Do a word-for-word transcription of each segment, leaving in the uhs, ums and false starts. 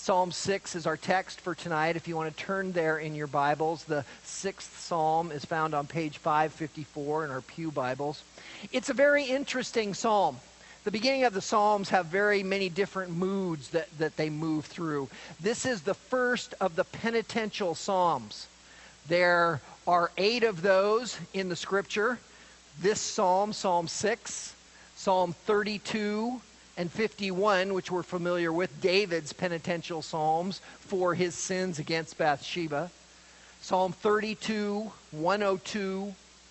Psalm six is our text for tonight. If you want to turn there in your Bibles, the sixth Psalm is found on page five fifty-four in our Pew Bibles. It's a very interesting psalm. The beginning of the Psalms have very many different moods that, that they move through. This is the first of the penitential Psalms. There are eight of those in the Scripture. This Psalm, Psalm six, Psalm thirty-two, and fifty-one, which we're familiar with, David's penitential psalms for his sins against Bathsheba. Psalm thirty-two, one oh two,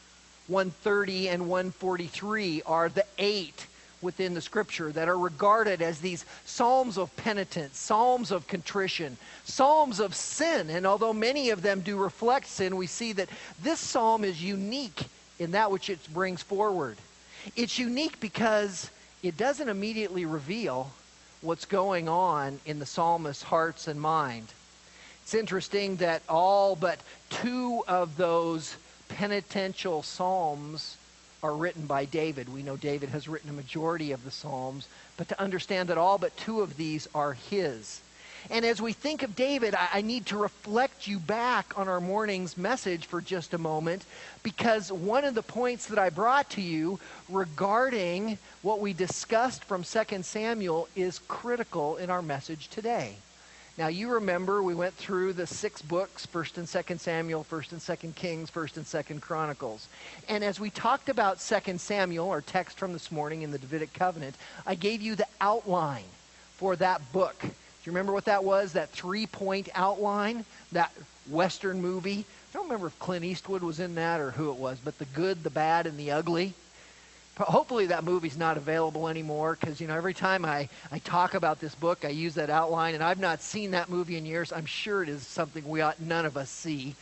one thirty, and one forty-three are the eight within the Scripture that are regarded as these psalms of penitence, psalms of contrition, psalms of sin. And although many of them do reflect sin, we see that this psalm is unique in that which it brings forward. It's unique because it doesn't immediately reveal what's going on in the psalmist's hearts and mind. It's interesting that all but two of those penitential psalms are written by David. We know David has written a majority of the psalms, but to understand that all but two of these are his. And as we think of David, I, I need to reflect you back on our morning's message for just a moment, because one of the points that I brought to you regarding what we discussed from Second Samuel is critical in our message today. Now, you remember we went through the six books, First and Second Samuel, First and Second Kings, First and Second Chronicles. And as we talked about Second Samuel, our text from this morning in the Davidic Covenant, I gave you the outline for that book. Do you remember what that was? That three-point outline? That Western movie? I don't remember if Clint Eastwood was in that or who it was, but the good, the bad, and the ugly. Hopefully that movie's not available anymore, because, you know, every time I, I talk about this book, I use that outline, and I've not seen that movie in years. I'm sure it is something we ought none of us see.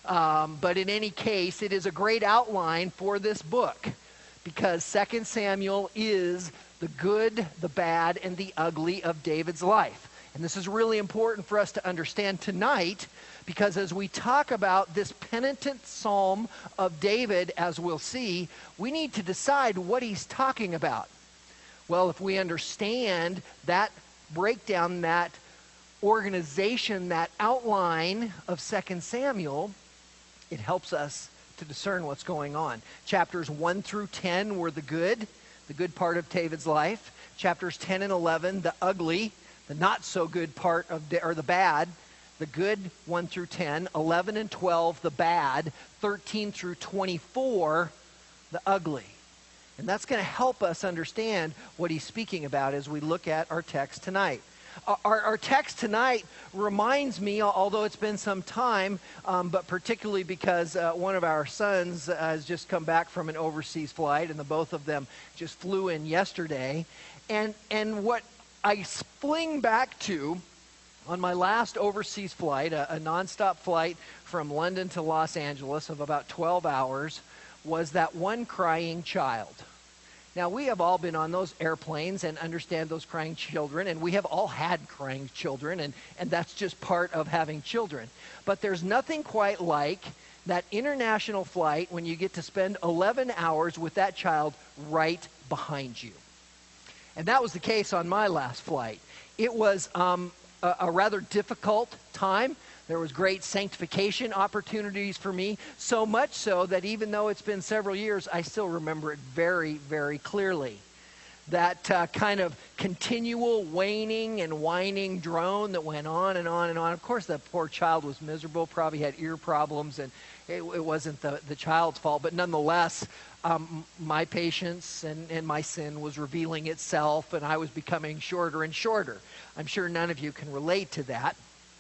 Um, but in any case, it is a great outline for this book, because Second Samuel is the good, the bad, and the ugly of David's life. And this is really important for us to understand tonight, because as we talk about this penitent psalm of David, as we'll see, we need to decide what he's talking about. Well, if we understand that breakdown, that organization, that outline of Second Samuel, it helps us to discern what's going on. Chapters one through ten were the good, the good part of David's life. Chapters ten and eleven, the ugly, the not so good part of, or the bad, the good one through ten, eleven and twelve, the bad, thirteen through twenty-four, the ugly. And that's going to help us understand what he's speaking about as we look at our text tonight. Our, our text tonight reminds me, although it's been some time, um, but particularly because uh, one of our sons uh, has just come back from an overseas flight, and the both of them just flew in yesterday. And, and what I fling back to on my last overseas flight, a, a nonstop flight from London to Los Angeles of about twelve hours, was that one crying child. Now, we have all been on those airplanes and understand those crying children, and we have all had crying children, and, and that's just part of having children. But there's nothing quite like that international flight when you get to spend eleven hours with that child right behind you. And that was the case on my last flight. It was um, a, a rather difficult time. There was great sanctification opportunities for me, so much so that even though it's been several years, I still remember it very, very clearly. That uh, kind of continual waning and whining drone that went on and on and on. Of course, that poor child was miserable, probably had ear problems, and it, it wasn't the, the child's fault. But nonetheless, um, my patience and, and my sin was revealing itself, and I was becoming shorter and shorter. I'm sure none of you can relate to that.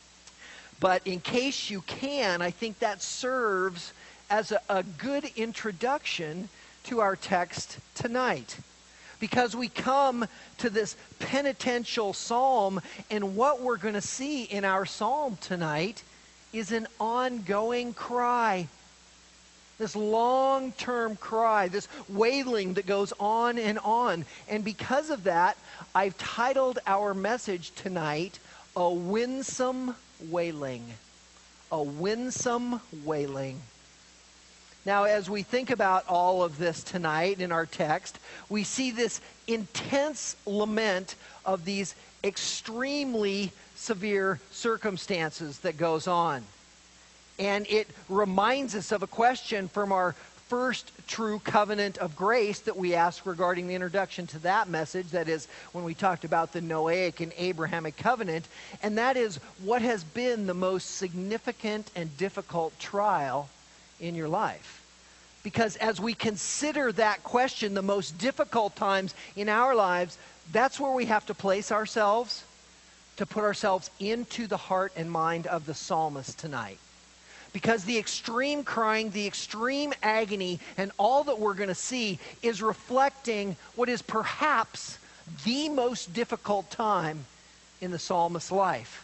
But in case you can, I think that serves as a, a good introduction to our text tonight. Because we come to this penitential psalm, and what we're going to see in our psalm tonight is an ongoing cry. This long-term cry, this wailing that goes on and on. And because of that, I've titled our message tonight, A Winsome Wailing. A Winsome Wailing. Now, as we think about all of this tonight in our text, we see this intense lament of these extremely severe circumstances that goes on. And it reminds us of a question from our first true covenant of grace that we asked regarding the introduction to that message. That is when we talked about the Noahic and Abrahamic covenant. And that is, what has been the most significant and difficult trial in your life? Because as we consider that question, the most difficult times in our lives, that's where we have to place ourselves, to put ourselves into the heart and mind of the psalmist tonight. Because the extreme crying, the extreme agony, and all that we're going to see is reflecting what is perhaps the most difficult time in the psalmist's life.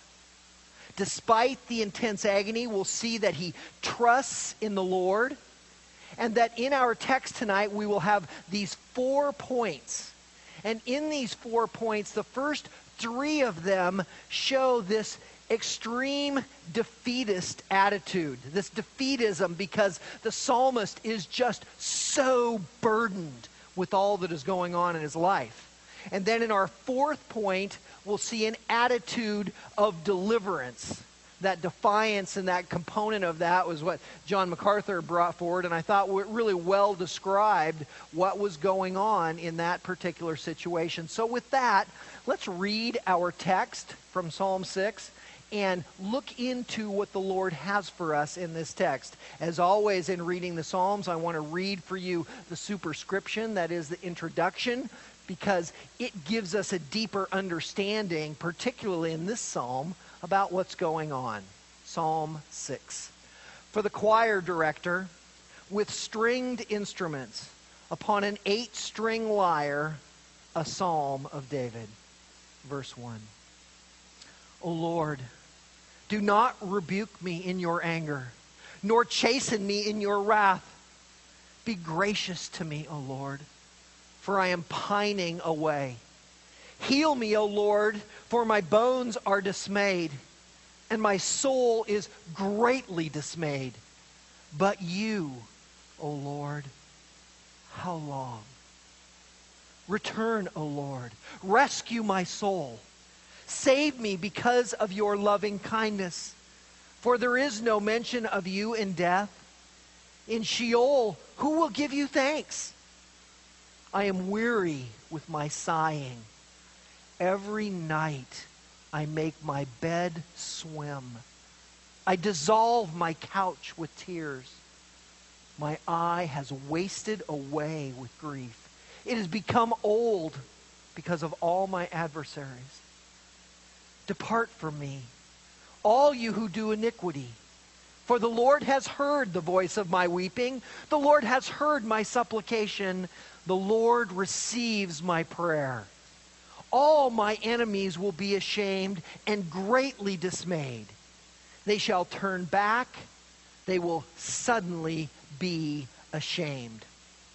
Despite the intense agony, we'll see that he trusts in the Lord, and that in our text tonight we will have these four points. And in these four points, the first three of them show this extreme defeatist attitude, this defeatism, because the psalmist is just so burdened with all that is going on in his life. And then in our fourth point, we'll see an attitude of deliverance. That defiance and that component of that was what John MacArthur brought forward, and I thought it really well described what was going on in that particular situation. So with that, let's read our text from Psalm six and look into what the Lord has for us in this text. As always, in reading the Psalms, I want to read for you the superscription, that is the introduction, because it gives us a deeper understanding, particularly in this psalm, about what's going on. Psalm six. For the choir director, with stringed instruments, upon an eight-string lyre, a psalm of David. Verse one. O Lord, do not rebuke me in your anger, nor chasten me in your wrath. Be gracious to me, O Lord, for I am pining away. Heal me, O Lord, for my bones are dismayed, and my soul is greatly dismayed. But you, O Lord, how long? Return, O Lord, rescue my soul. Save me because of your loving kindness. For there is no mention of you in death. In Sheol, who will give you thanks? I am weary with my sighing. Every night I make my bed swim. I dissolve my couch with tears. My eye has wasted away with grief. It has become old because of all my adversaries. Depart from me, all you who do iniquity. For the Lord has heard the voice of my weeping. The Lord has heard my supplication. The Lord receives my prayer. All my enemies will be ashamed and greatly dismayed. They shall turn back. They will suddenly be ashamed.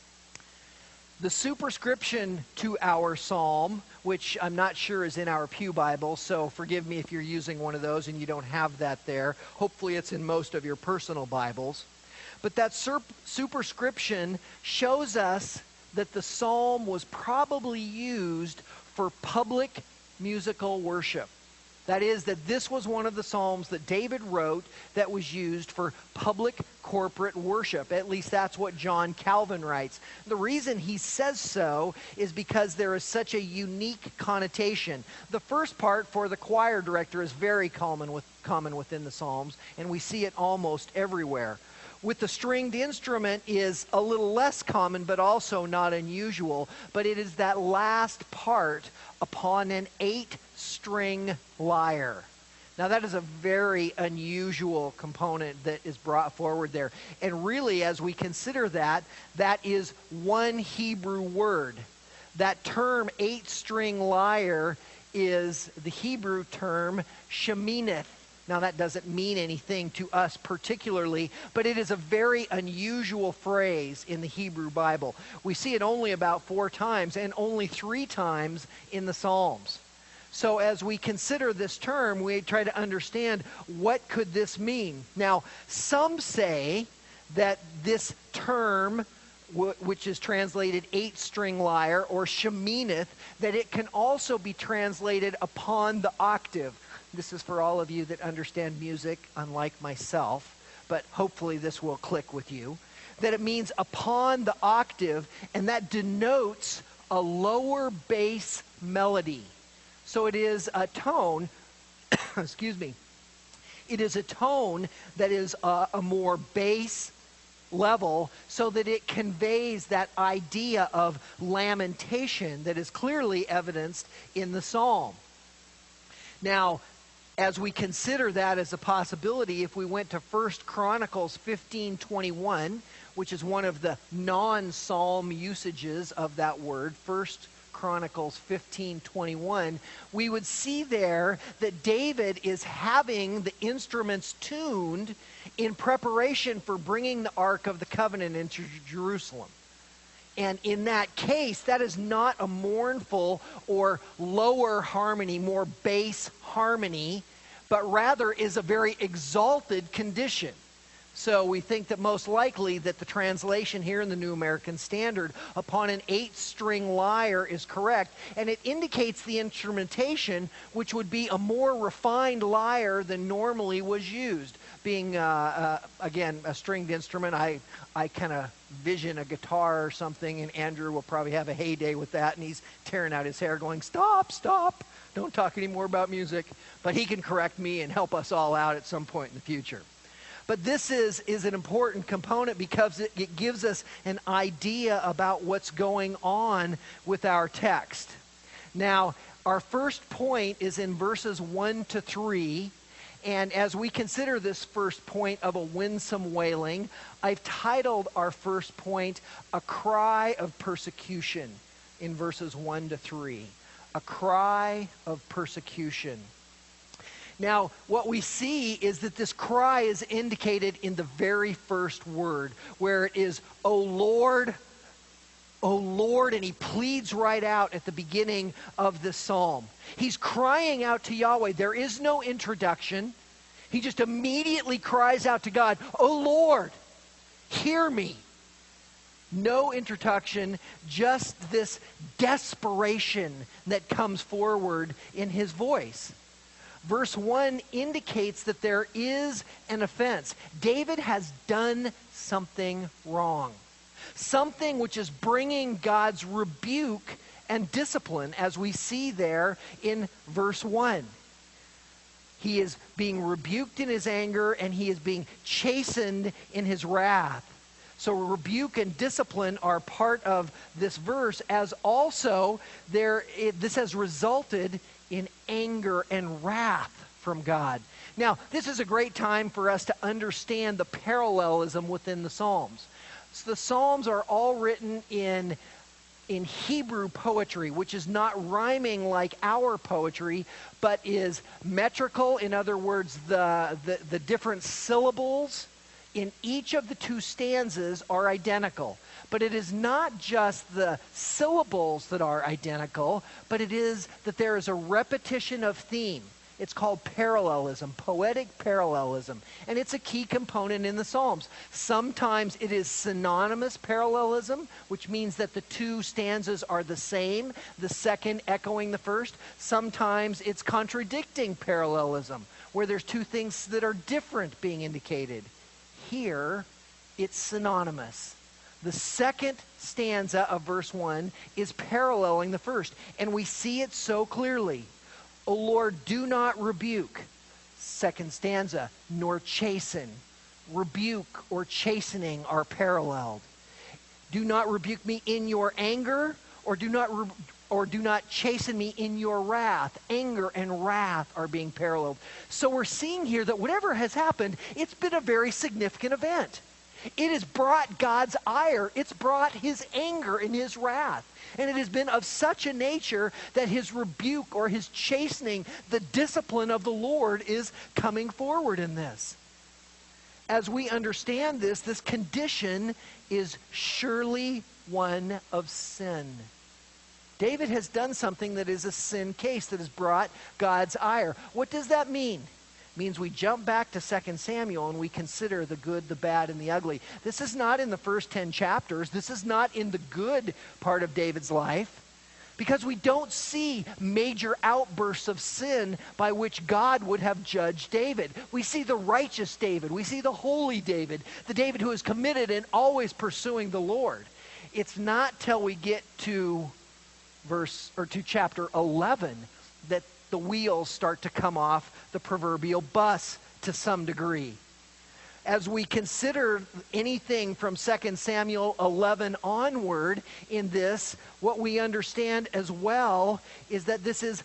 The superscription to our psalm, which I'm not sure is in our Pew Bible, so forgive me if you're using one of those and you don't have that there. Hopefully it's in most of your personal Bibles. But that sur- superscription shows us that the psalm was probably used for public musical worship. That is, that this was one of the psalms that David wrote that was used for public corporate worship. At least that's what John Calvin writes. The reason he says so is because there is such a unique connotation. The first part for the choir director is very common, with, common within the Psalms, and we see it almost everywhere. With the stringed instrument is a little less common, but also not unusual. But it is that last part upon an eight-string lyre. Now that is a very unusual component that is brought forward there. And really, as we consider that, that is one Hebrew word. That term, eight-string lyre, is the Hebrew term sheminith. Now, that doesn't mean anything to us particularly, but it is a very unusual phrase in the Hebrew Bible. We see it only about four times and only three times in the Psalms. So as we consider this term, we try to understand what could this mean. Now, some say that this term which is translated eight-string lyre, or sheminith, that it can also be translated upon the octave. This is for all of you that understand music, unlike myself, but hopefully this will click with you. That it means upon the octave, and that denotes a lower bass melody. So it is a tone, excuse me, it is a tone that is a, a more bass level, so that it conveys that idea of lamentation that is clearly evidenced in the psalm. Now, as we consider that as a possibility, if we went to First Chronicles fifteen twenty-one, which is one of the non-psalm usages of that word, First Chronicles fifteen twenty-one, we would see there that David is having the instruments tuned in preparation for bringing the Ark of the Covenant into Jerusalem. And in that case, that is not a mournful or lower harmony, more bass harmony, but rather is a very exalted condition. So we think that most likely that the translation here in the New American Standard upon an eight-string lyre is correct, and it indicates the instrumentation, which would be a more refined lyre than normally was used. Being, uh, uh, again, a stringed instrument, I, I kind of vision a guitar or something, and Andrew will probably have a heyday with that, and he's tearing out his hair going, stop, stop, don't talk anymore about music. But he can correct me and help us all out at some point in the future. But this is, is an important component because it, it gives us an idea about what's going on with our text. Now, our first point is in verses one to three. And as we consider this first point of a winsome wailing, I've titled our first point, A Cry of Persecution, in verses one to three. A cry of persecution. Now, what we see is that this cry is indicated in the very first word, where it is, O Lord, O Lord, and he pleads right out at the beginning of the psalm. He's crying out to Yahweh. There is no introduction. He just immediately cries out to God, O Lord, hear me. No introduction, just this desperation that comes forward in his voice. Verse one indicates that there is an offense. David has done something wrong. Something which is bringing God's rebuke and discipline, as we see there in verse one. He is being rebuked in his anger, and he is being chastened in his wrath. So rebuke and discipline are part of this verse, as also there it, this has resulted in anger and wrath from God. Now, this is a great time for us to understand the parallelism within the Psalms. So the Psalms are all written in, in Hebrew poetry, which is not rhyming like our poetry, but is metrical. In other words, the, the, the different syllables in each of the two stanzas are identical. But it is not just the syllables that are identical, but it is that there is a repetition of theme. It's called parallelism, poetic parallelism. And it's a key component in the Psalms. Sometimes it is synonymous parallelism, which means that the two stanzas are the same, the second echoing the first. Sometimes it's contradicting parallelism, where there's two things that are different being indicated. Here, it's synonymous. The second stanza of verse one is paralleling the first, and we see it so clearly. O Lord, do not rebuke. Second stanza, nor chasten. Rebuke or chastening are paralleled. Do not rebuke me in your anger, or do not re- or do not chasten me in your wrath. Anger and wrath are being paralleled. So we're seeing here that whatever has happened, it's been a very significant event. It has brought God's ire. It's brought his anger and his wrath. And it has been of such a nature that his rebuke or his chastening, the discipline of the Lord, is coming forward in this. As we understand this, this condition is surely one of sin. David has done something that is a sin case that has brought God's ire. What does that mean? means we jump back to Second Samuel and we consider the good, the bad, and the ugly. This is not in the first ten chapters. This is not in the good part of David's life, because we don't see major outbursts of sin by which God would have judged David. We see the righteous David. We see the holy David, the David who is committed and always pursuing the Lord. It's not till we get to verse or to chapter eleven that the wheels start to come off the proverbial bus to some degree. As we consider anything from Second Samuel eleven onward in this, what we understand as well is that this is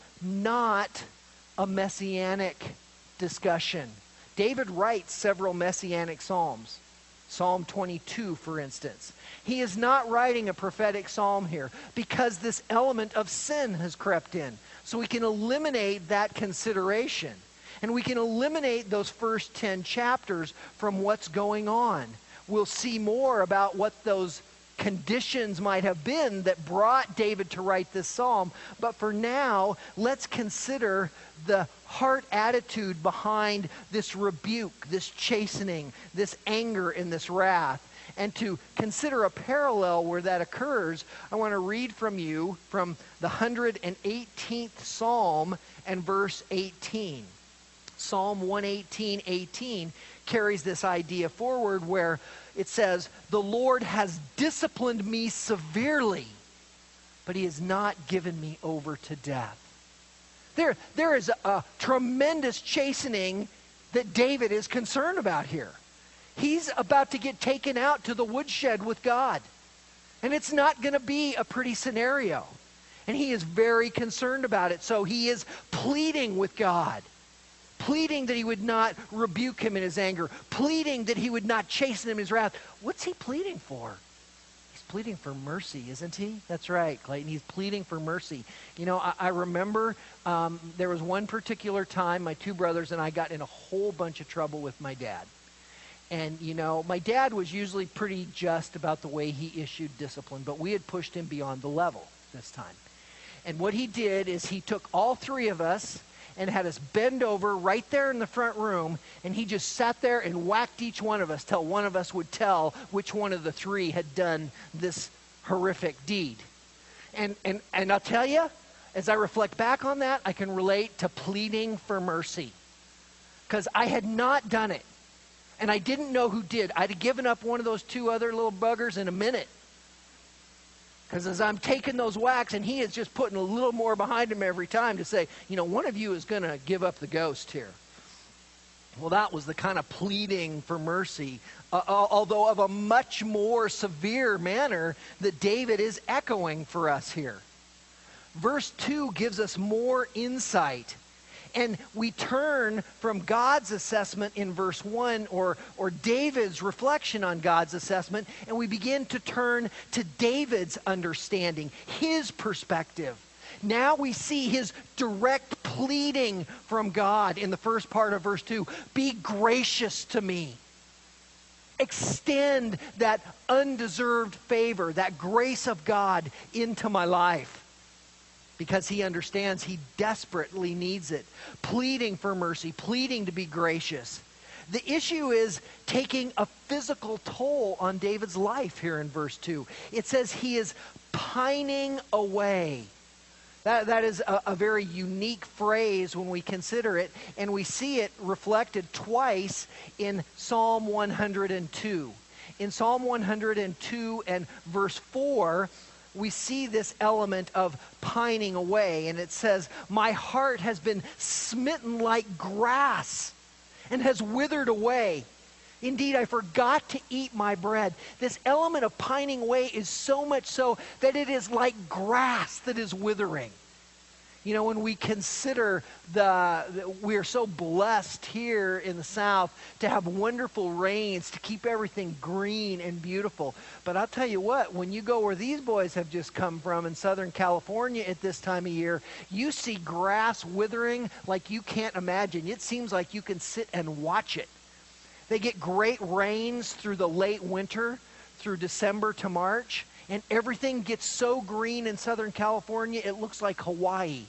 not a messianic discussion. David writes several messianic psalms. Psalm twenty-two, for instance. He is not writing a prophetic psalm here because this element of sin has crept in. So we can eliminate that consideration. And we can eliminate those first ten chapters from what's going on. We'll see more about what those conditions might have been that brought David to write this psalm. But for now, let's consider the heart attitude behind this rebuke, this chastening, this anger, and this wrath. And to consider a parallel where that occurs, I want to read from you from the one hundred eighteenth Psalm and verse eighteen. Psalm one eighteen, eighteen carries this idea forward where it says, "The Lord has disciplined me severely, but he has not given me over to death." There, there is a, a tremendous chastening that David is concerned about here. He's about to get taken out to the woodshed with God. And it's not going to be a pretty scenario. And he is very concerned about it. So he is pleading with God. Pleading that he would not rebuke him in his anger. Pleading that he would not chasten him in his wrath. What's he pleading for? He's pleading for mercy, isn't he? That's right, Clayton. He's pleading for mercy. You know, I, I remember um, there was one particular time my two brothers and I got in a whole bunch of trouble with my dad. And, you know, my dad was usually pretty just about the way he issued discipline, but we had pushed him beyond the level this time. And what he did is he took all three of us and had us bend over right there in the front room, and he just sat there and whacked each one of us till one of us would tell which one of the three had done this horrific deed. And, and, and I'll tell you, as I reflect back on that, I can relate to pleading for mercy. Because I had not done it. And I didn't know who did. I'd have given up one of those two other little buggers in a minute. Because as I'm taking those whacks, and he is just putting a little more behind him every time to say, you know, one of you is going to give up the ghost here. Well, that was the kind of pleading for mercy, uh, although of a much more severe manner that David is echoing for us here. Verse two gives us more insight. And we turn from God's assessment in verse one, or, or David's reflection on God's assessment, and we begin to turn to David's understanding, his perspective. Now we see his direct pleading from God in the first part of verse two. Be gracious to me. Extend that undeserved favor, that grace of God into my life. Because he understands he desperately needs it. Pleading for mercy, pleading to be gracious. The issue is taking a physical toll on David's life here in verse two. It says he is pining away. That, that is a, a very unique phrase when we consider it, and we see it reflected twice in Psalm one hundred two. In Psalm one hundred two and verse four, we see this element of pining away, and it says, my heart has been smitten like grass and has withered away. Indeed, I forgot to eat my bread. This element of pining away is so much so that it is like grass that is withering. You know, when we consider the, we are so blessed here in the South to have wonderful rains to keep everything green and beautiful. But I'll tell you what, when you go where these boys have just come from in Southern California at this time of year, you see grass withering like you can't imagine. It seems like you can sit and watch it. They get great rains through the late winter, through December to March, and everything gets so green in Southern California, it looks like Hawaii.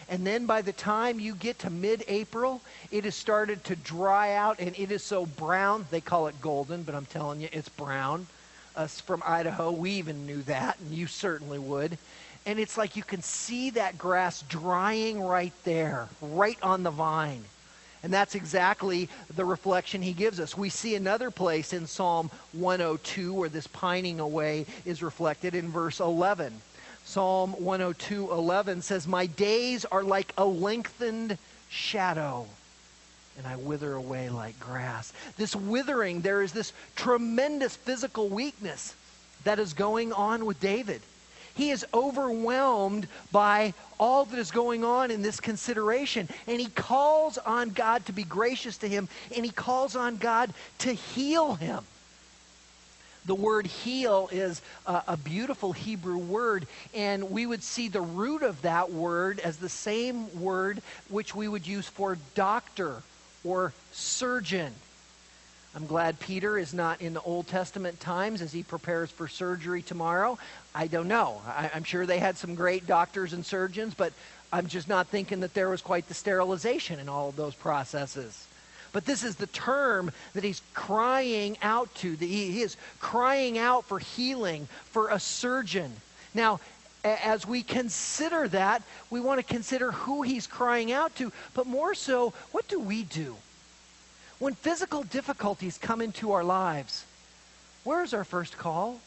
And then by the time you get to mid-April, it has started to dry out, and it is so brown. They call it golden, but I'm telling you, it's brown. Us from Idaho, we even knew that, and you certainly would. And it's like you can see that grass drying right there, right on the vine. And that's exactly the reflection he gives us. We see another place in Psalm one oh two where this pining away is reflected in verse eleven. Psalm one oh two, eleven says, "My days are like a lengthened shadow, and I wither away like grass." This withering, there is this tremendous physical weakness that is going on with David. He is overwhelmed by all that is going on in this consideration. And he calls on God to be gracious to him, and he calls on God to heal him. The word heal is a, a beautiful Hebrew word, and we would see the root of that word as the same word which we would use for doctor or surgeon. I'm glad Peter is not in the Old Testament times as he prepares for surgery tomorrow. I don't know. I, I'm sure they had some great doctors and surgeons, but I'm just not thinking that there was quite the sterilization in all of those processes. But this is the term that he's crying out to. He, he is crying out for healing, for a surgeon. Now, as we consider that, we want to consider who he's crying out to, but more so, what do we do? When physical difficulties come into our lives, where's our first call?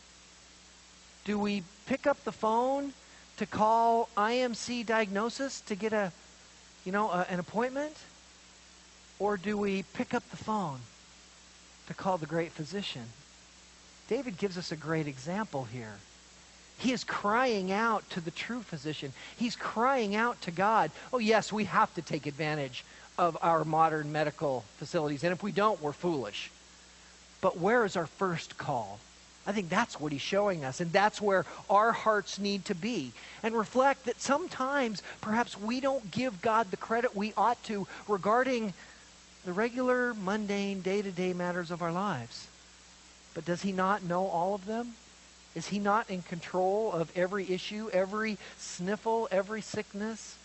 Do we pick up the phone to call I M C Diagnosis to get a, you know, a, an appointment? Or do we pick up the phone to call the great physician? David gives us a great example here. He is crying out to the true physician. He's crying out to God. Oh, yes, we have to take advantage of our modern medical facilities. And if we don't, we're foolish. But where is our first call? I think that's what he's showing us. And that's where our hearts need to be. And reflect that sometimes perhaps we don't give God the credit we ought to regarding the regular, mundane, day-to-day matters of our lives. But does he not know all of them? Is he not in control of every issue, every sniffle, every sickness?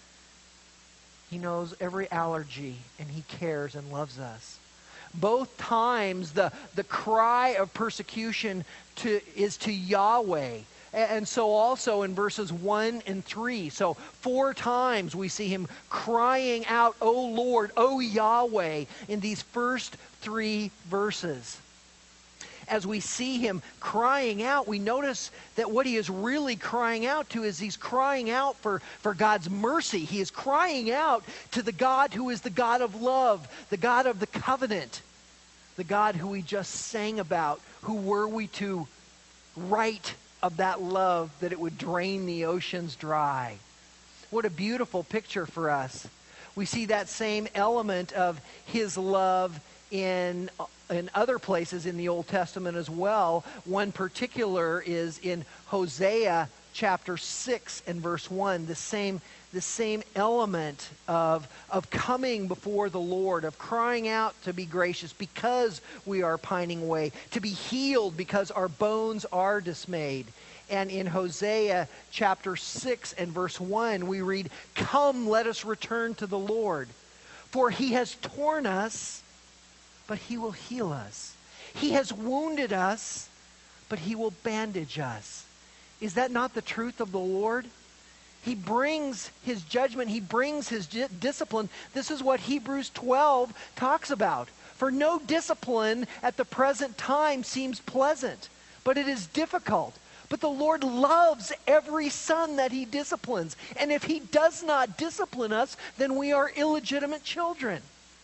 He knows every allergy, and he cares and loves us. Both times, the, the cry of persecution to, is to Yahweh. And so also in verses one and three. So four times we see him crying out, "O Lord, O Yahweh," in these first three verses. As we see him crying out, we notice that what he is really crying out to is he's crying out for, for God's mercy. He is crying out to the God who is the God of love, the God of the covenant, the God who we just sang about. Who were we to write of that love that it would drain the oceans dry? What a beautiful picture for us. We see that same element of his love in in other places in the Old Testament as well. One particular is in Hosea chapter six and verse one. The same, the same element of, of coming before the Lord, of crying out to be gracious because we are pining away, to be healed because our bones are dismayed. And in Hosea chapter six and verse one, we read, "Come, let us return to the Lord, for he has torn us, but he will heal us. He has wounded us, but he will bandage us." Is that not the truth of the Lord? He brings his judgment. He brings his discipline. This is what Hebrews twelve talks about. "For no discipline at the present time seems pleasant, but it is difficult. But the Lord loves every son that he disciplines. And if he does not discipline us, then we are illegitimate children."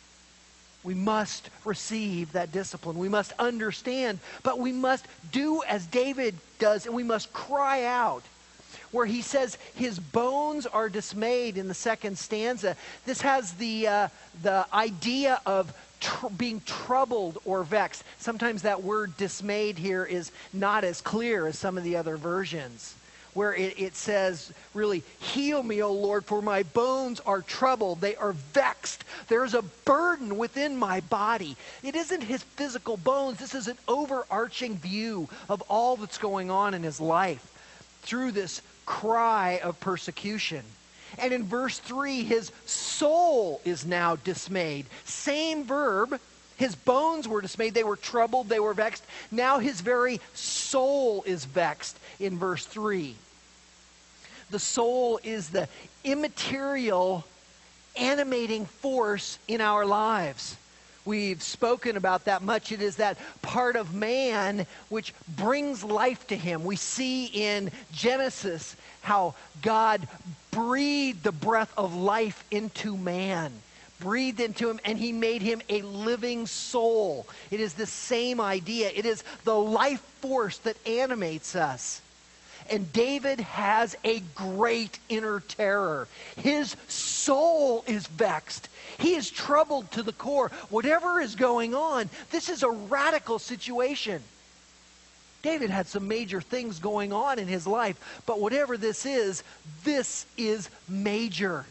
We must receive that discipline. We must understand, but we must do as David does, and we must cry out. Where he says his bones are dismayed in the second stanza, this has the, uh, the idea of tr- being troubled or vexed. Sometimes that word dismayed here is not as clear as some of the other versions, where it, it says, really, "Heal me, O Lord, for my bones are troubled. They are vexed. There's a burden within my body." It isn't his physical bones. This is an overarching view of all that's going on in his life through this cry of persecution. And in verse three, his soul is now dismayed. Same verb. His bones were dismayed. They were troubled. They were vexed. Now his very soul is vexed in verse three. The soul is the immaterial, animating force in our lives. We've spoken about that much. It is that part of man which brings life to him. We see in Genesis how God breathed the breath of life into man, breathed into him, and he made him a living soul. It is the same idea. It is the life force that animates us. And David has a great inner terror. His soul is vexed. He is troubled to the core. Whatever is going on, this is a radical situation. David had some major things going on in his life, but whatever this is, this is major.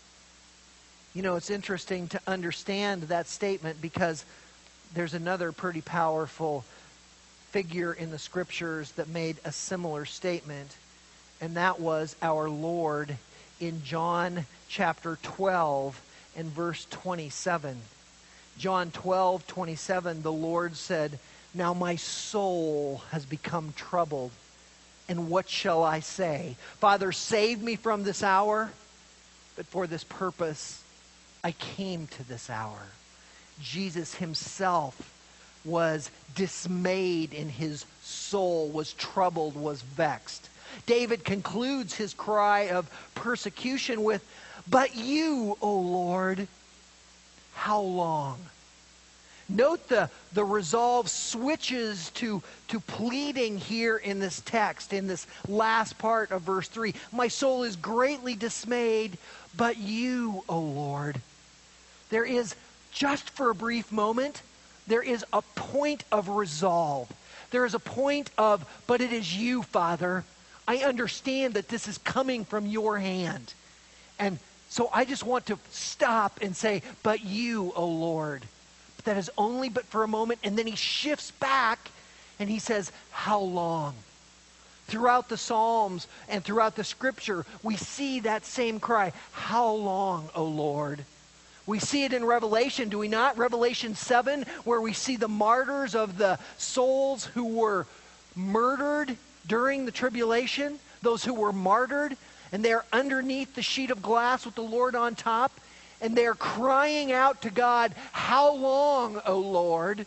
You know, it's interesting to understand that statement because there's another pretty powerful figure in the scriptures that made a similar statement, and that was our Lord in John chapter twelve and verse twenty-seven. John twelve, twenty-seven, the Lord said, "Now my soul has become troubled, and what shall I say? Father, save me from this hour, but for this purpose I came to this hour." Jesus himself was dismayed in his soul, was troubled, was vexed. David concludes his cry of persecution with, "But you, O Lord, how long?" Note the, the resolve switches to, to pleading here in this text, in this last part of verse three. My soul is greatly dismayed, but you, O Lord. There is, just for a brief moment, there is a point of resolve. There is a point of, but it is you, Father. I understand that this is coming from your hand. And so I just want to stop and say, but you, O Lord. But that is only but for a moment. And then he shifts back and he says, how long? Throughout the Psalms and throughout the Scripture, we see that same cry, how long, O Lord? We see it in Revelation, do we not? Revelation seven, where we see the martyrs of the souls who were murdered during the tribulation, those who were martyred, and they're underneath the sheet of glass with the Lord on top, and they're crying out to God, how long, O Lord?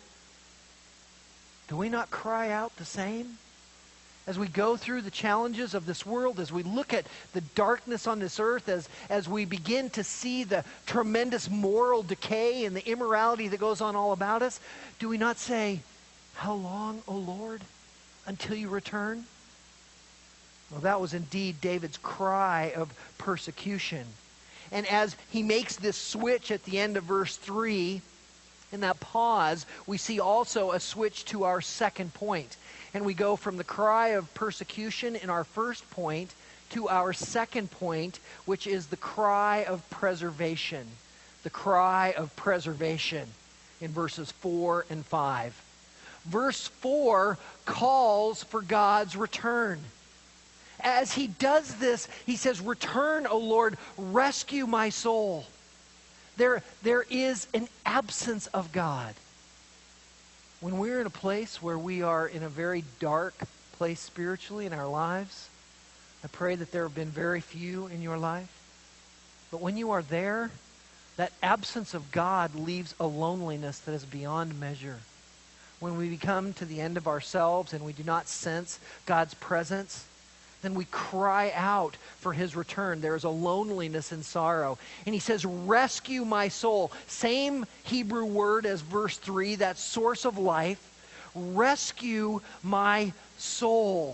Do we not cry out the same? As we go through the challenges of this world, as we look at the darkness on this earth, as, as we begin to see the tremendous moral decay and the immorality that goes on all about us, do we not say, how long, O Lord, until you return? Well, that was indeed David's cry of persecution. And as he makes this switch at the end of verse three, in that pause, we see also a switch to our second point. And we go from the cry of persecution in our first point to our second point, which is the cry of preservation. The cry of preservation in verses four and five. Verse four calls for God's return. As he does this, he says, return, O Lord, rescue my soul. There, there is an absence of God. When we're in a place where we are in a very dark place spiritually in our lives, I pray that there have been very few in your life. But when you are there, that absence of God leaves a loneliness that is beyond measure. When we become to the end of ourselves and we do not sense God's presence, then we cry out for his return. There is a loneliness and sorrow. And he says, rescue my soul. Same Hebrew word as verse three, that source of life. Rescue my soul.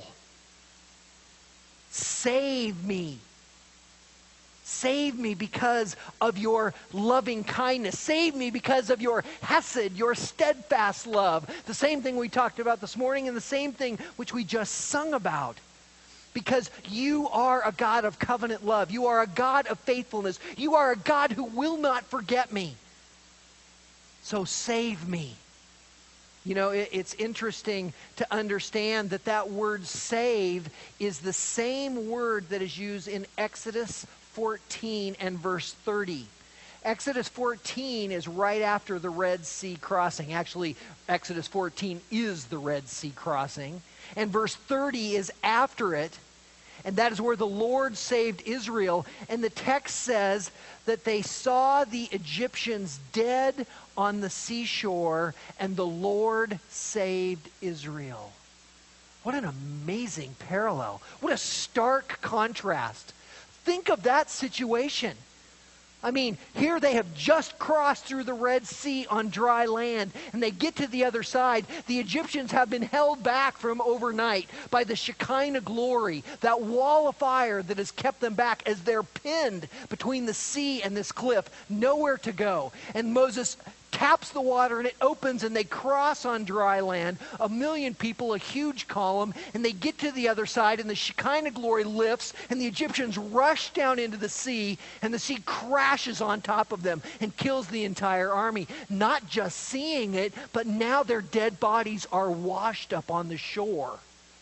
Save me. Save me because of your loving kindness. Save me because of your hesed, your steadfast love. The same thing we talked about this morning and the same thing which we just sung about. Because you are a God of covenant love. You are a God of faithfulness. You are a God who will not forget me. So save me. You know, it, it's interesting to understand that that word save is the same word that is used in Exodus fourteen and verse thirty. Exodus fourteen is right after the Red Sea crossing. Actually, Exodus fourteen is the Red Sea crossing. And verse thirty is after it. And that is where the Lord saved Israel. And the text says that they saw the Egyptians dead on the seashore, and the Lord saved Israel. What an amazing parallel. What a stark contrast. Think of that situation. I mean, here they have just crossed through the Red Sea on dry land, and they get to the other side. The Egyptians have been held back from overnight by the Shekinah glory, that wall of fire that has kept them back as they're pinned between the sea and this cliff, nowhere to go. And Moses taps the water and it opens and they cross on dry land, a million people, a huge column, and they get to the other side and the Shekinah glory lifts and the Egyptians rush down into the sea and the sea crashes on top of them and kills the entire army. Not just seeing it, but now their dead bodies are washed up on the shore.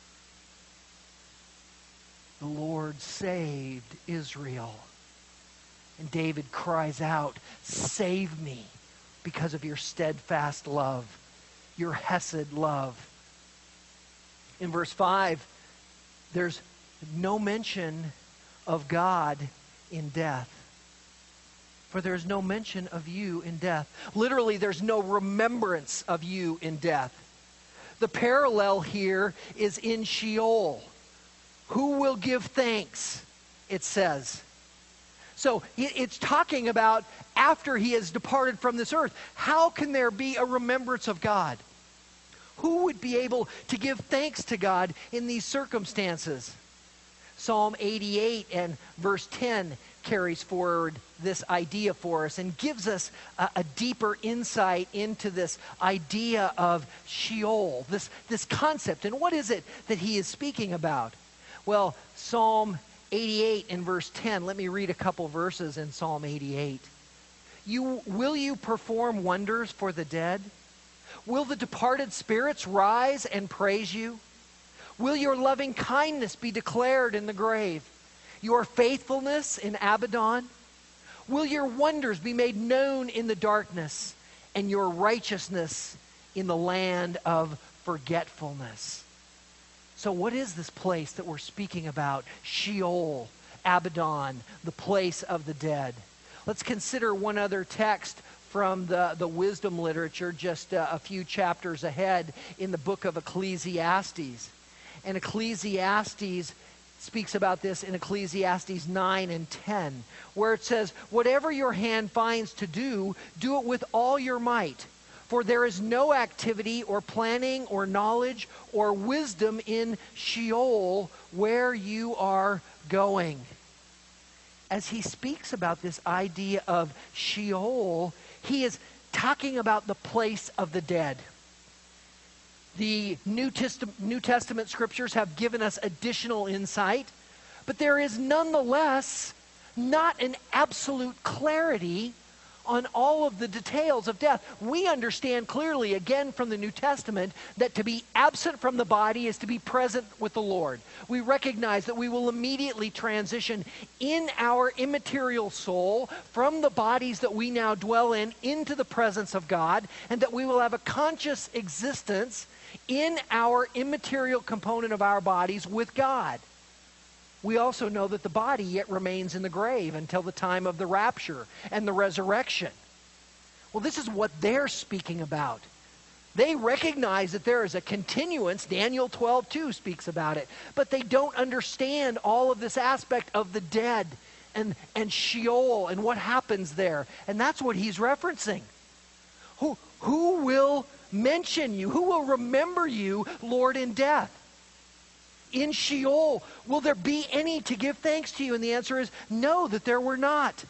The Lord saved Israel. And David cries out, "Save me because of your steadfast love, your hesed love." In verse five, there's no mention of God in death. For there's no mention of you in death. Literally, there's no remembrance of you in death. The parallel here is in Sheol. Who will give thanks, it says. So it's talking about after he has departed from this earth. How can there be a remembrance of God? Who would be able to give thanks to God in these circumstances? Psalm eighty-eight and verse ten carries forward this idea for us and gives us a, a deeper insight into this idea of Sheol, this, this concept. And what is it that he is speaking about? Well, Psalm eighty-eight and verse ten. Let me read a couple verses in Psalm eighty-eight. You, will you perform wonders for the dead? Will the departed spirits rise and praise you? Will your loving kindness be declared in the grave? Your faithfulness in Abaddon? Will your wonders be made known in the darkness, and your righteousness in the land of forgetfulness? So what is this place that we're speaking about? Sheol, Abaddon, the place of the dead. Let's consider one other text from the, the wisdom literature just uh, a few chapters ahead in the book of Ecclesiastes. And Ecclesiastes speaks about this in Ecclesiastes nine and ten, where it says, "Whatever your hand finds to do, do it with all your might. For there is no activity or planning or knowledge or wisdom in Sheol where you are going." As he speaks about this idea of Sheol, he is talking about the place of the dead. The New Testament, New Testament scriptures have given us additional insight, but there is nonetheless not an absolute clarity on all of the details of death. We understand clearly, again from the New Testament, that to be absent from the body is to be present with the Lord. We recognize that we will immediately transition in our immaterial soul from the bodies that we now dwell in into the presence of God, and that we will have a conscious existence in our immaterial component of our bodies with God. We also know that the body yet remains in the grave until the time of the rapture and the resurrection. Well, this is what they're speaking about. They recognize that there is a continuance. Daniel twelve two speaks about it. But they don't understand all of this aspect of the dead and, and Sheol and what happens there. And that's what he's referencing. Who, who will mention you? Who will remember you, Lord, in death? In Sheol, will there be any to give thanks to you? And the answer is no, that there were not.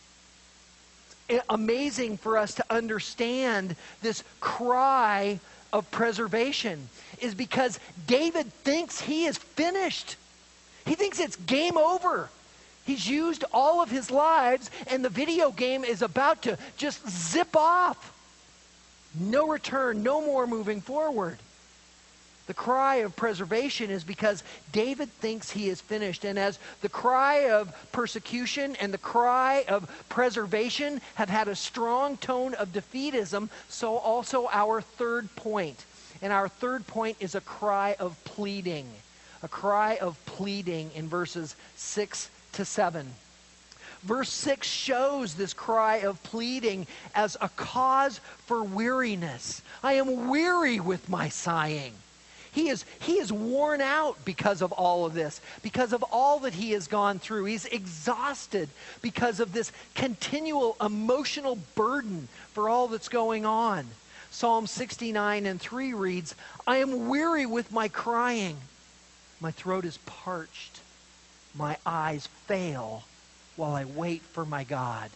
It's amazing for us to understand this cry of preservation is because David thinks he is finished. He thinks it's game over. He's used all of his lives and the video game is about to just zip off. No return, no more moving forward. The cry of preservation is because David thinks he is finished. And as the cry of persecution and the cry of preservation have had a strong tone of defeatism, so also our third point. And our third point is a cry of pleading. A cry of pleading in verses six to seven. Verse six shows this cry of pleading as a cause for weariness. I am weary with my sighing. He is, he is worn out because of all of this, because of all that he has gone through. He's exhausted because of this continual emotional burden for all that's going on. Psalm sixty-nine and three reads, I am weary with my crying. My throat is parched. My eyes fail while I wait for my God.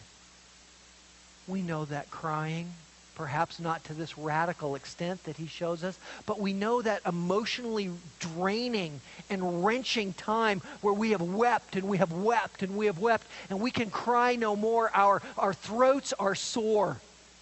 We know that crying. Perhaps not to this radical extent that he shows us, but we know that emotionally draining and wrenching time where we have wept and we have wept and we have wept and we can cry no more. Our, our throats are sore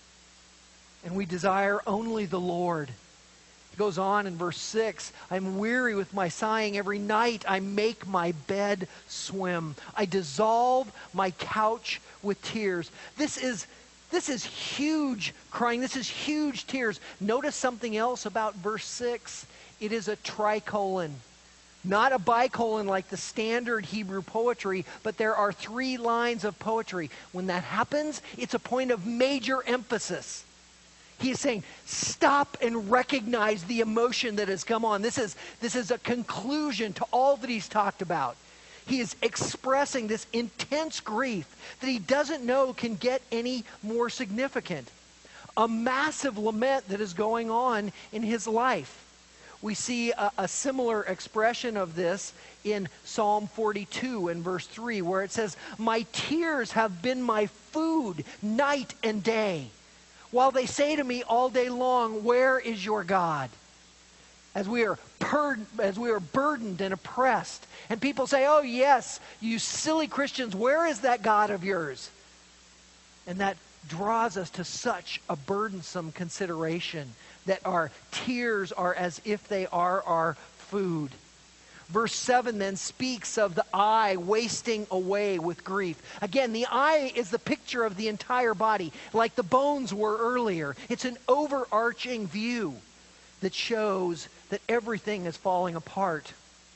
and we desire only the Lord. He goes on in verse six, I'm weary with my sighing. Every night I make my bed swim. I dissolve my couch with tears. This is This is huge crying. This is huge tears. Notice something else about verse six. It is a tricolon. Not a bicolon like the standard Hebrew poetry, but there are three lines of poetry. When that happens, it's a point of major emphasis. He is saying, stop and recognize the emotion that has come on. This is, this is a conclusion to all that he's talked about. He is expressing this intense grief that he doesn't know can get any more significant. A massive lament that is going on in his life. We see a, a similar expression of this in Psalm forty-two and verse three, where it says, my tears have been my food night and day, while they say to me all day long, where is your God? As we are pur- as we are burdened and oppressed. And people say, oh yes, you silly Christians, where is that God of yours? And that draws us to such a burdensome consideration that our tears are as if they are our food. Verse seven then speaks of the eye wasting away with grief. Again, the eye is the picture of the entire body, like the bones were earlier. It's an overarching view that shows that everything is falling apart.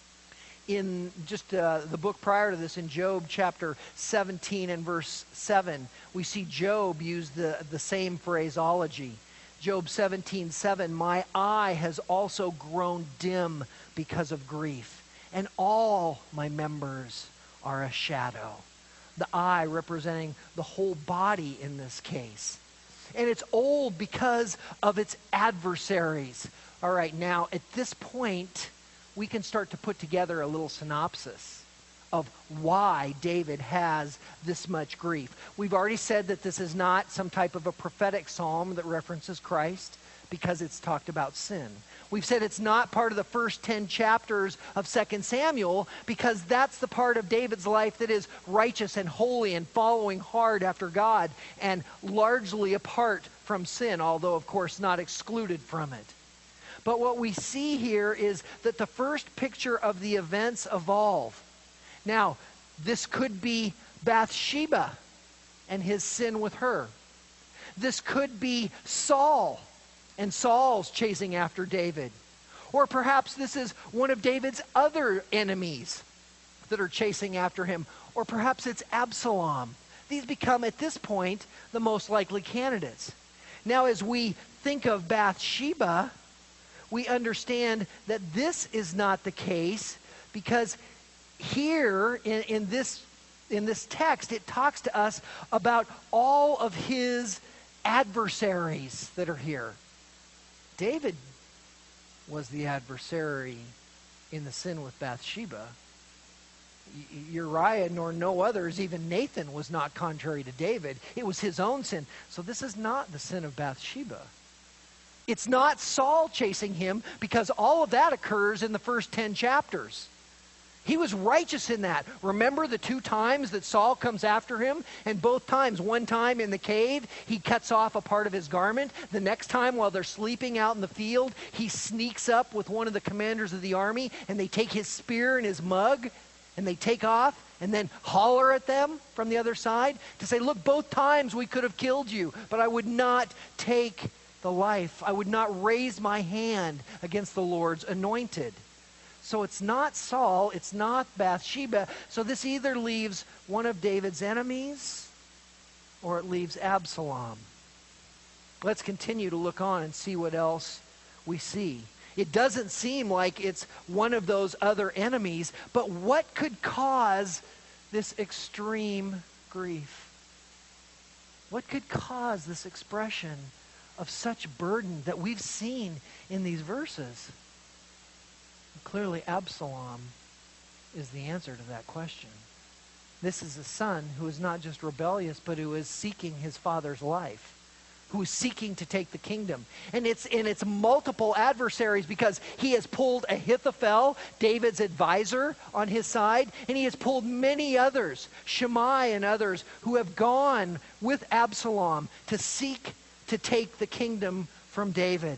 In just uh, the book prior to this, in Job chapter seventeen and verse seven, we see Job use the, the same phraseology. Job seventeen seven, my eye has also grown dim because of grief, and all my members are a shadow. The eye representing the whole body in this case. And it's old because of its adversaries. All right, now at this point, we can start to put together a little synopsis of why David has this much grief. We've already said that this is not some type of a prophetic psalm that references Christ because it's talked about sin. We've said it's not part of the first ten chapters of Second Samuel because that's the part of David's life that is righteous and holy and following hard after God and largely apart from sin, although of course not excluded from it. But what we see here is that the first picture of the events evolve. Now, this could be Bathsheba and his sin with her. This could be Saul and Saul's chasing after David. Or perhaps this is one of David's other enemies that are chasing after him. Or perhaps it's Absalom. These become, at this point, the most likely candidates. Now, as we think of Bathsheba, we understand that this is not the case because here in, in this in this text, it talks to us about all of his adversaries that are here. David was the adversary in the sin with Bathsheba. Uriah nor no others, even Nathan, was not contrary to David. It was his own sin. So this is not the sin of Bathsheba. It's not Saul chasing him because all of that occurs in the first ten chapters. He was righteous in that. Remember the two times that Saul comes after him? And both times, one time in the cave, he cuts off a part of his garment. The next time, while they're sleeping out in the field, he sneaks up with one of the commanders of the army, and they take his spear and his mug, and they take off, and then holler at them from the other side to say, look, both times we could have killed you, but I would not take the life. I would not raise my hand against the Lord's anointed. So it's not Saul, it's not Bathsheba. So this either leaves one of David's enemies or it leaves Absalom. Let's continue to look on and see what else we see. It doesn't seem like it's one of those other enemies, but what could cause this extreme grief? What could cause this expression of such burden that we've seen in these verses? Clearly, Absalom is the answer to that question. This is a son who is not just rebellious, but who is seeking his father's life, who is seeking to take the kingdom. And it's in its multiple adversaries because he has pulled Ahithophel, David's advisor, on his side, and he has pulled many others, Shammai and others, who have gone with Absalom to seek to take the kingdom from David.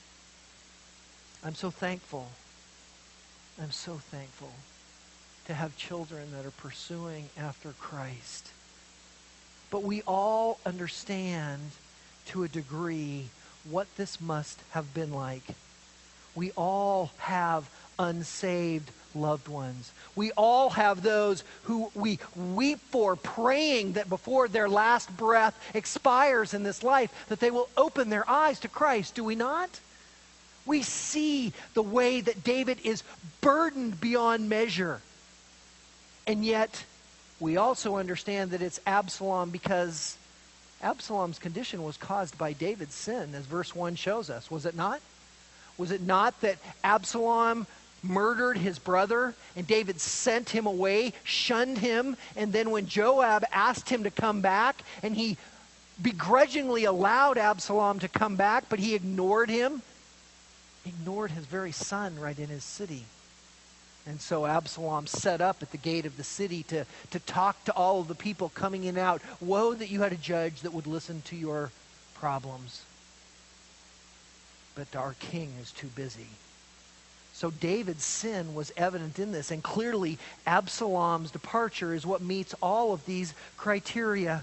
I'm so thankful. I'm so thankful to have children that are pursuing after Christ. But we all understand to a degree what this must have been like. We all have unsaved loved ones. We all have those who we weep for, praying that before their last breath expires in this life, that they will open their eyes to Christ. Do we not? We see the way that David is burdened beyond measure. And yet, we also understand that it's Absalom because Absalom's condition was caused by David's sin, as verse one shows us. Was it not? Was it not that Absalom murdered his brother and David sent him away, shunned him, and then when Joab asked him to come back, and he begrudgingly allowed Absalom to come back, but he ignored him, ignored his very son right in his city. And so Absalom set up at the gate of the city to, to talk to all of the people coming in and out. Woe that you had a judge that would listen to your problems. But our king is too busy. So David's sin was evident in this, and clearly Absalom's departure is what meets all of these criteria.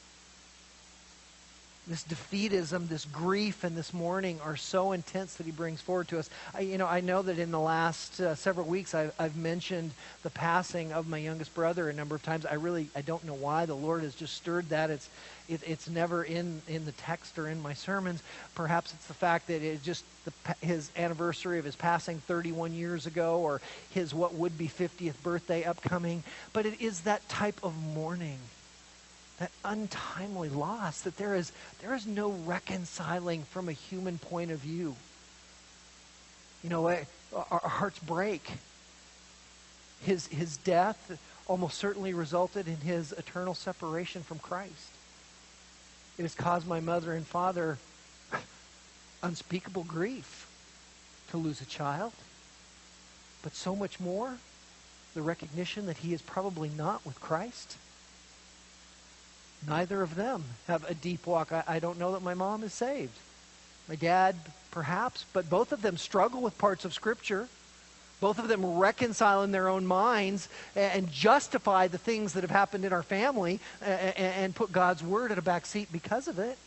This defeatism, this grief, and this mourning are so intense that he brings forward to us. I, you know, I know that in the last uh, several weeks I've, I've mentioned the passing of my youngest brother a number of times. I really, I don't know why. The Lord has just stirred that. It's it, it's never in, in the text or in my sermons. Perhaps it's the fact that it just the, his anniversary of his passing thirty-one years ago, or his what would be fiftieth birthday upcoming. But it is that type of mourning, that untimely loss, that there is there is no reconciling from a human point of view. You know, our, our hearts break. His his death almost certainly resulted in his eternal separation from Christ. It has caused my mother and father unspeakable grief to lose a child, but so much more, the recognition that he is probably not with Christ. Neither of them have a deep walk. I, I don't know that my mom is saved. My dad, perhaps, but both of them struggle with parts of Scripture. Both of them reconcile in their own minds and, and justify the things that have happened in our family and, and put God's Word at a back seat because of it.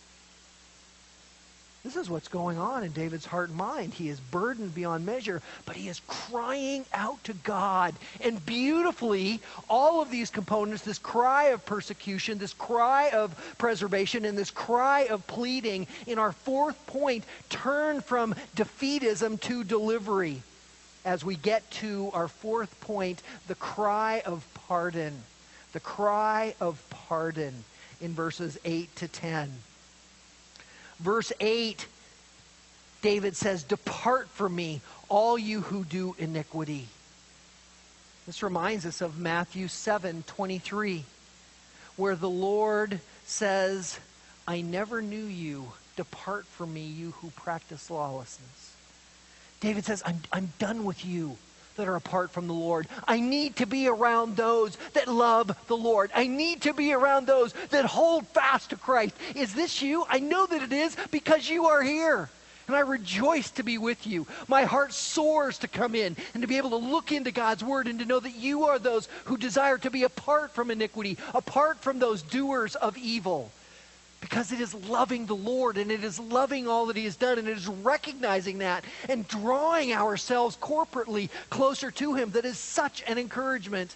This is what's going on in David's heart and mind. He is burdened beyond measure, but he is crying out to God. And beautifully, all of these components, this cry of persecution, this cry of preservation, and this cry of pleading, in our fourth point, turn from defeatism to delivery. As we get to our fourth point, the cry of pardon. The cry of pardon in verses eight to ten. Verse eight, David says, "Depart from me, all you who do iniquity." This reminds us of Matthew seven twenty-three, where the Lord says, "I never knew you. Depart from me, you who practice lawlessness." David says, I'm, I'm done with you. that are apart from the Lord. I need to be around those that love the Lord. I need to be around those that hold fast to Christ. Is this you? I know that it is because you are here. And I rejoice to be with you. My heart soars to come in and to be able to look into God's word and to know that you are those who desire to be apart from iniquity, apart from those doers of evil. Because it is loving the Lord, and it is loving all that he has done, and it is recognizing that and drawing ourselves corporately closer to him that is such an encouragement.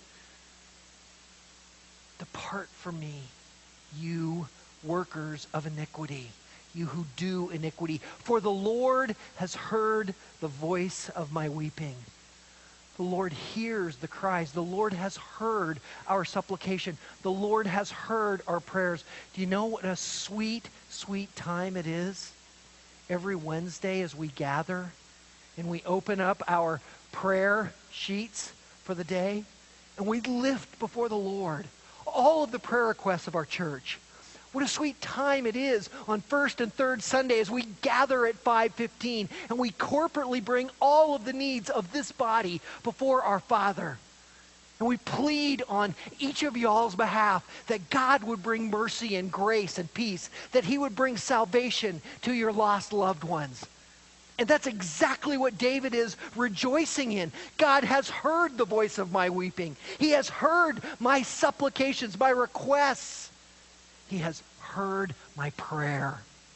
Depart from me, you workers of iniquity, you who do iniquity. For the Lord has heard the voice of my weeping. The Lord hears the cries. The Lord has heard our supplication. The Lord has heard our prayers. Do you know what a sweet, sweet time it is? Every Wednesday as we gather and we open up our prayer sheets for the day and we lift before the Lord all of the prayer requests of our church. What a sweet time it is on first and third Sunday as we gather at five fifteen and we corporately bring all of the needs of this body before our Father. And we plead on each of y'all's behalf that God would bring mercy and grace and peace, that he would bring salvation to your lost loved ones. And that's exactly what David is rejoicing in. God has heard the voice of my weeping. He has heard my supplications, my requests. He has heard my prayer.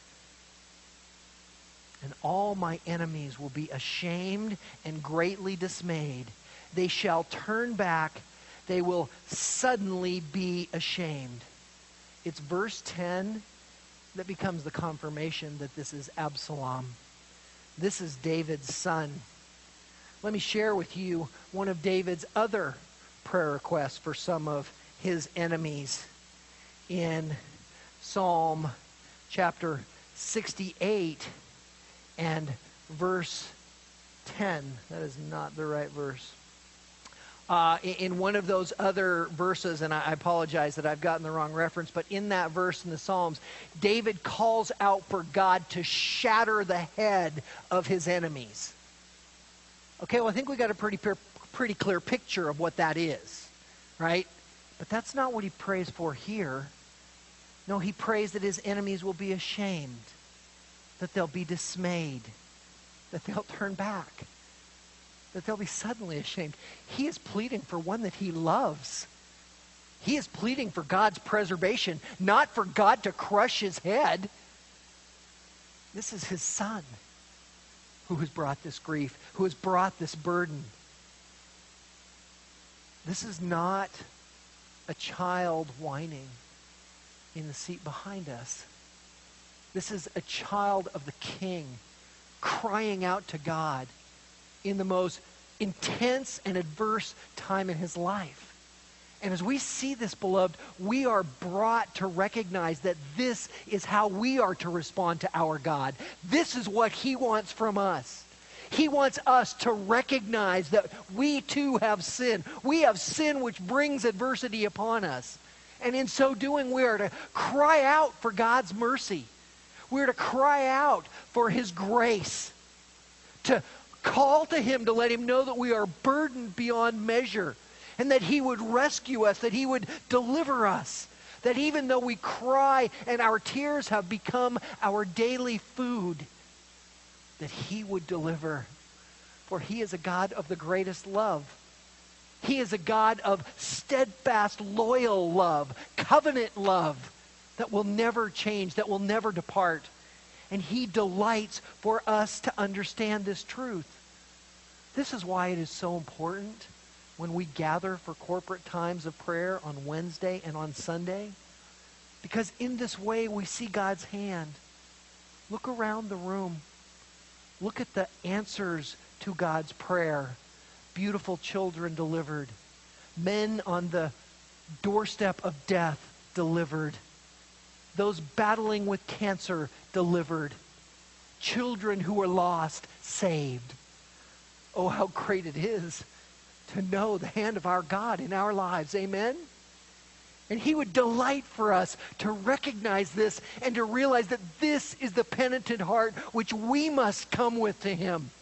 And all my enemies will be ashamed and greatly dismayed. They shall turn back. They will suddenly be ashamed. It's verse ten that becomes the confirmation that this is Absalom. This is David's son. Let me share with you one of David's other prayer requests for some of his enemies. In Psalm chapter sixty-eight and verse ten. That is not the right verse. Uh, in one of those other verses, and I apologize that I've gotten the wrong reference, but in that verse in the Psalms, David calls out for God to shatter the head of his enemies. Okay, well, I think we got a pretty, pretty clear picture of what that is, right? But that's not what he prays for here. No, he prays that his enemies will be ashamed, that they'll be dismayed, that they'll turn back, that they'll be suddenly ashamed. He is pleading for one that he loves. He is pleading for God's preservation, not for God to crush his head. This is his son who has brought this grief, who has brought this burden. This is not a child whining in the seat behind us. This is a child of the King crying out to God in the most intense and adverse time in his life. And as we see this, beloved, we are brought to recognize that this is how we are to respond to our God. This is what he wants from us. He wants us to recognize that we too have sin. We have sin which brings adversity upon us. And in so doing, we are to cry out for God's mercy. We are to cry out for his grace. To call to him to let him know that we are burdened beyond measure. And that he would rescue us, that he would deliver us. That even though we cry and our tears have become our daily food, that he would deliver. For he is a God of the greatest love. He is a God of steadfast, loyal love, covenant love that will never change, that will never depart. And he delights for us to understand this truth. This is why it is so important when we gather for corporate times of prayer on Wednesday and on Sunday. Because in this way we see God's hand. Look around the room. Look at the answers to God's prayer. Beautiful children delivered. Men on the doorstep of death delivered. Those battling with cancer delivered. Children who were lost saved. Oh, how great it is to know the hand of our God in our lives. Amen? And he would delight for us to recognize this and to realize that this is the penitent heart which we must come with to him.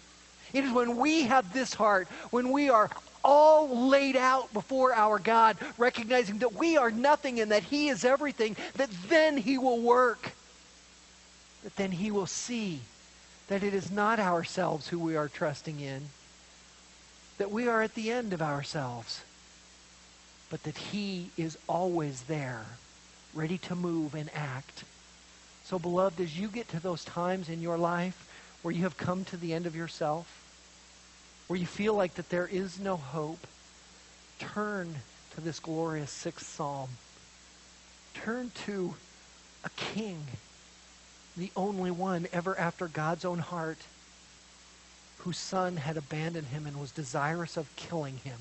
It is when we have this heart, when we are all laid out before our God, recognizing that we are nothing and that he is everything, that then he will work. That then he will see that it is not ourselves who we are trusting in, that we are at the end of ourselves, but that he is always there, ready to move and act. So, beloved, as you get to those times in your life where you have come to the end of yourself, where you feel like that there is no hope, turn to this glorious sixth psalm. Turn to a king, the only one ever after God's own heart, whose son had abandoned him and was desirous of killing him.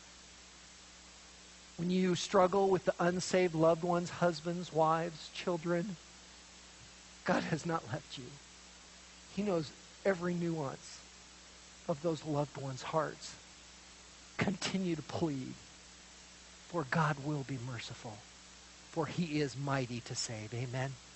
When you struggle with the unsaved loved ones, husbands, wives, children, God has not left you. He knows every nuance of those loved ones' hearts. Continue to plead, for God will be merciful, for he is mighty to save. Amen.